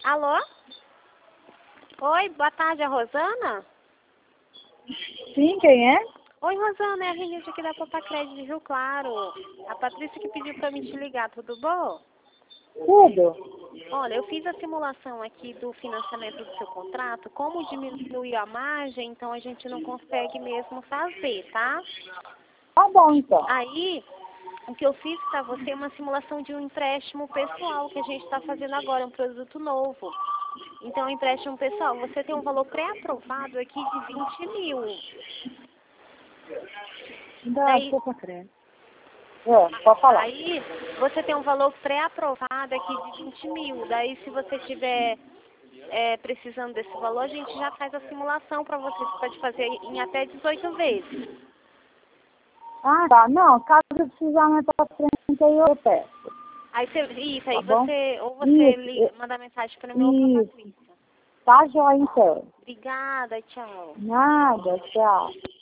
Alô? Oi, boa tarde, é a Rosana? Sim, quem é? Oi, Rosana, é a Renilde aqui da Popacred de Rio Claro. A Patrícia que pediu pra mim te ligar, tudo bom? Tudo. Olha, eu fiz a simulação aqui do financiamento do seu contrato. Como diminuiu a margem, então a gente não consegue mesmo fazer, tá? Tá bom, então. Aí, o que eu fiz para você é uma simulação de um empréstimo pessoal que a gente está fazendo agora, um produto novo. Então, empréstimo pessoal, você tem um valor pré-aprovado aqui de 20 mil. Ainda Daí, estou com a creme. Pode falar. aí, você tem um valor pré-aprovado aqui de 20 mil. Daí, se você tiver precisando desse valor, a gente já faz a simulação para você. Você pode fazer em até 18 vezes. Ah, tá. Não, caso eu precisar mais pra frente, aí eu peço. Aí isso, Tá aí bom? você manda mensagem para mim ou para a Isso. Patrícia. Tá jóia, então. Obrigada, tchau. Nada, tchau.